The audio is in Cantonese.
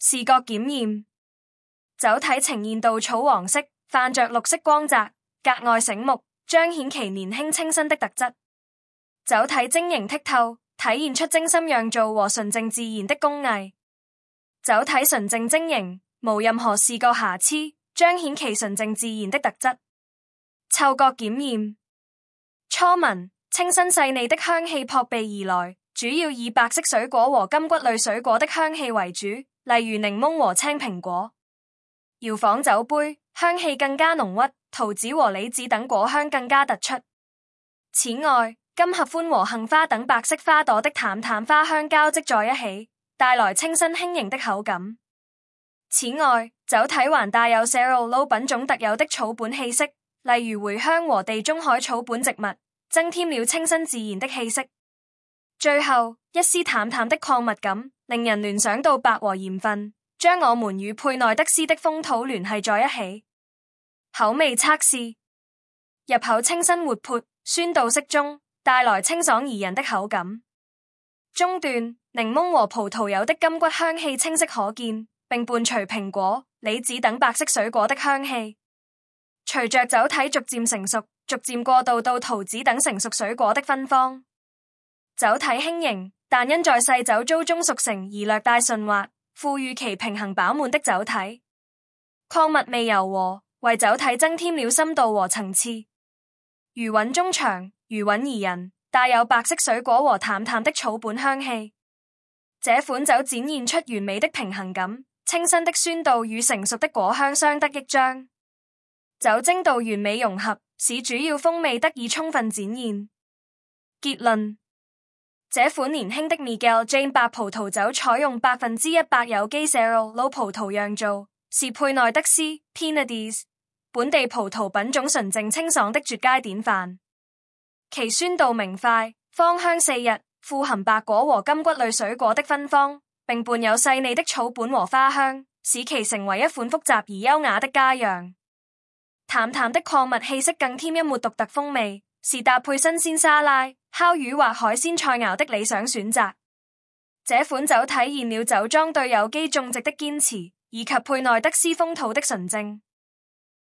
視覺檢驗，酒體呈現稻草黃色，泛着綠色光澤，格外醒目，彰顯其年輕清新的特質。酒體晶瑩剔透，體現出精心釀造和純正自然的工藝。酒體純正晶瑩，無任何視覺瑕疵，彰顯其純正自然的特質。嗅覺檢驗，初聞清新細膩的香氣撲鼻而來，主要以白色水果和柑橘類水果的香氣為主，例如檸檬和青蘋果。搖晃酒杯，香氣更加濃郁，桃子和李子等果香更加突出。此外，金合歡和杏花等白色花朵的淡淡花香交織在一起，帶來清新輕盈的口感。此外，酒體還帶有 Cerulose 品種特有的草本氣息，例如茴香和地中海草本植物，增添了清新自然的氣息。最後，一絲淡淡的礦物感，令人聯想到白和鹽分，將我們與佩內德斯的風土聯繫在一起。口味測試，入口清新活潑，酸度適中，帶來清爽宜人的口感。中段，檸檬和葡萄柚的柑橘香氣清晰可見，並伴隨蘋果、李子等白色水果的香氣。隨着酒體逐漸成熟，逐漸過渡到桃子等成熟水果的芬芳。酒體輕盈，但因在細酒糟中熟成而略帶順滑，賦予其平衡飽滿的酒體。礦物味柔和，為酒體增添了深度和層次。餘韻中長，餘韻宜人，帶有白色水果和淡淡的草本香氣。這款酒展現出完美的平衡感，清新的酸度與成熟的果香相得益彰，酒精度完美融合，使主要風味得以充分展現。結論：這款年輕的 Miguel Jane 白葡萄酒採用100%有機 Cerulose 葡萄釀造，是佩內德斯 Pinedes 本地葡萄品種純正清爽的絕佳典範。其酸度明快，芳香四溢，富含白果和柑橘類水果的芬芳，並伴有細膩的草本和花香，使其成為一款複雜而優雅的佳釀。淡淡的礦物氣息更添一抹獨特風味，是搭配新鮮沙拉、烤魚或海鮮菜肴的理想選擇。這款酒體現了酒莊對有機種植的堅持，以及佩內德斯風土的純正。